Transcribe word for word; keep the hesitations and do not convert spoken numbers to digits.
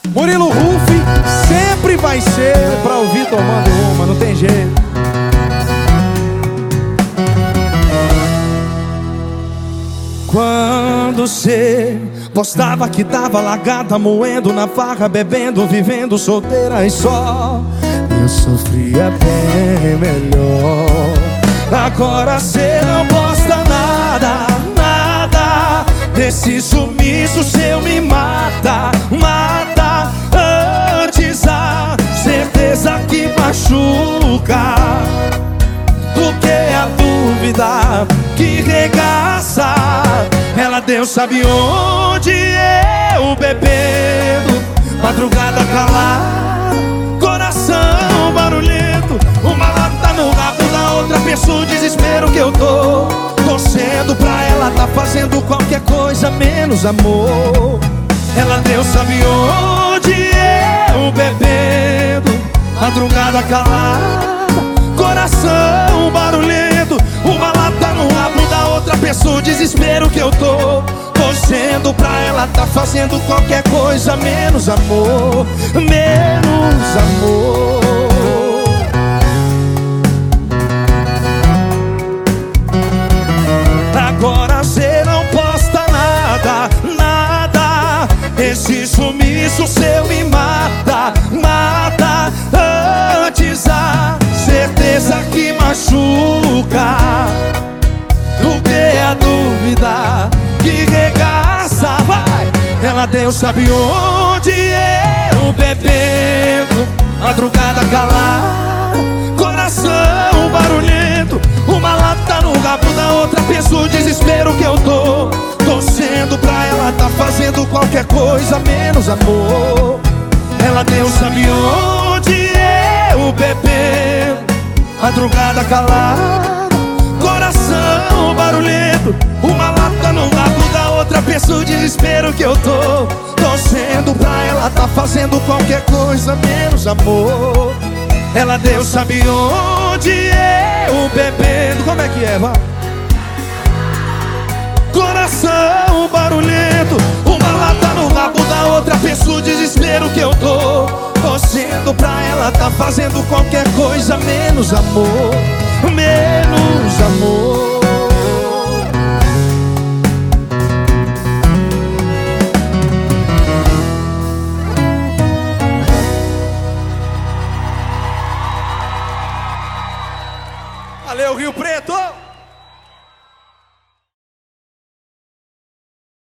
Murilo Rufi sempre vai ser pra ouvir tomando uma, não tem jeito. Quando cê postava que tava largada, moendo na farra, bebendo, vivendo solteira e só, eu sofria bem melhor. Agora cê não posta nada, nada. Desse sumiço seu me mata, mata. Antes a certeza que machuca do que a dúvida que regaça. Ela Deus sabe onde eu bebendo, madrugada calada, coração barulhento, uma lata no rabo da outra pessoa, o desespero que eu tô torcendo pra ela tá fazendo qualquer coisa menos amor. Ela Deus sabe onde eu bebendo, madrugada calada, coração barulhento, uma lata no rabo da outra pessoa, o desespero que eu tô torcendo pra ela tá fazendo qualquer coisa menos amor, menos amor. Agora cê não posta nada, nada. Esse sumiço seu me mata, mata. Antes a certeza que machuca do que a dúvida que regaça. Vai! Ela Deus sabe onde eu bebendo, madrugada calada, coração barulhento, uma lata no rabo da outra pessoa, o desespero que eu tô torcendo pra ela tá fazendo qualquer coisa menos amor. Ela Deus sabe onde eu bebendo, madrugada calada, coração barulhento, uma lata no rabo da outra pessoa, o desespero que eu tô torcendo pra ela tá fazendo qualquer coisa menos amor. Ela Deus sabe onde eu bebendo. Como é que é, vai? Coração barulhento, uma lata no rabo da outra pessoa, o desespero que eu tô torcendo pra ela tá fazendo qualquer coisa menos amor, menos